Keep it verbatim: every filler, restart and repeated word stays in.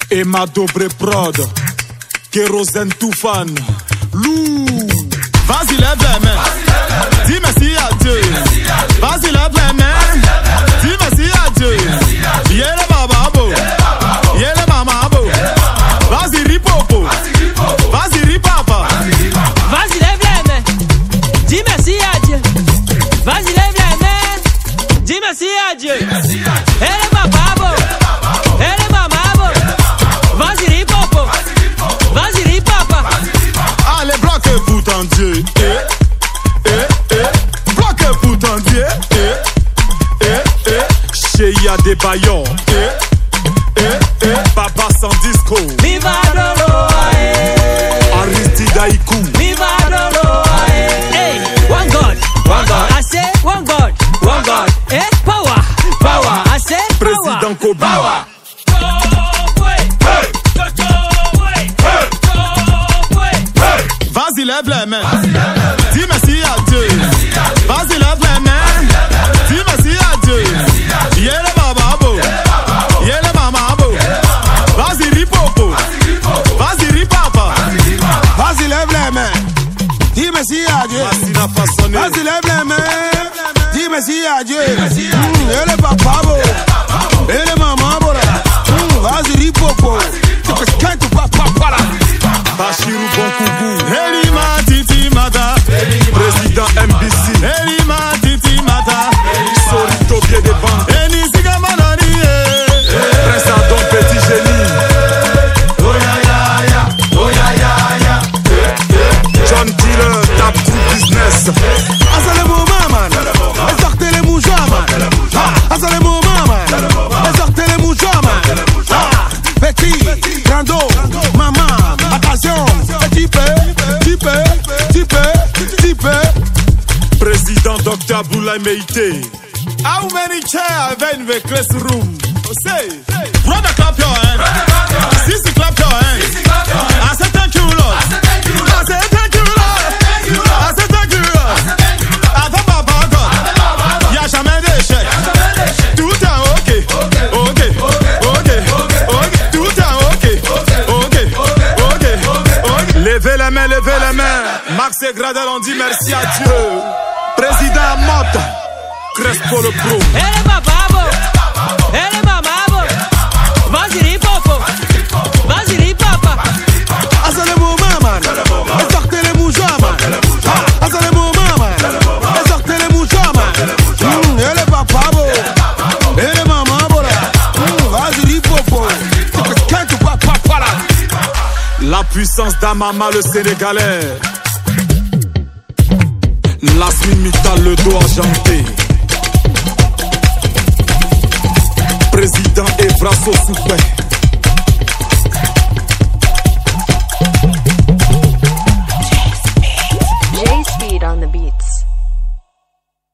Emma Dobré Prod, Kérosène Toufan, Lou. Vas-y lève les mains, dis merci à Dieu. Vas-y lève les mains, dis merci à Dieu. Yé le bababo, yé le mamabo. Vas-y ripopo, vas-y ripapa. Vas-y lève les mains, dis merci à Dieu. Vas-y lève les mains, dis merci à Dieu. Et le bababo, et le mamabo. Vas-y ripopo, vas-y ripapa. Allez bloquez pour ton Dieu. Eh, eh, eh. Bloquez pour ton Dieu. Eh, eh, eh. Chez Yadé Bayon. Eh, eh, eh. Papa sans disco. Viva Dolo, eh. Aristide Haïkou. Viva Dolo, eh. Hey, one God, one God. I say one God, one God. Eh, power, power. I say power. Président Kobe. Power. Vas-y lève les mains, dis merci à Dieu. Vas-y lève les mains, dis merci à Dieu. Yé le bababo, yé le mamabo. Vas-y ripopo, vas-y ripapa. Vas-y lève les mains, dis merci à Dieu. Vas-y lève les mains, dis merci à Dieu. Et le bababo, et le mamabo. Vas-y ripopo, quand tu vas pas là. Bachirou Bonkoubou, Elima Titi Mata, Président M B C, Elima Titi Mata, Sorito Pied de Banque, Eni Sigamanani, Prince Adon Petit Génie, Oh ya ya ya, oh ya ya ya, John Dealer, Tap Crew Business. Asa le moment man, sortez les mouchoirs man. Asa le moment man, sortez les mouchoirs man. Petit, grando, maman. Attention, petit peu, petit peu, petit peu, petit peu. Président Docteur Boulay Meïté. How many chairs have in the classroom? Say, brother clap your hands. Sister clap your hands. I said thank you Lord. I said thank you Lord. I said thank you Lord. Avec Papa God, y'a jamais d'échec. Tout est ok, ok, ok, ok. Tout est ok, ok. Levez les mains, levez les mains. Max et Gradel ont dit merci à Dieu. Président Motte, Crespo le pro. Et le bababo, et le mamabo. Vas-y ripopo, vas-y ripapa. Asa le moment man, sortez les mouchoirs man. Asa le moment man, sortez les mouchoirs man. Et le bababo, et le mamabo. Vas-y ripopo, quand tu vas pas là. La puissance d'Amama le Sénégalais. Lasmin Mittal le dos argenté. Président Evra Sosoupé.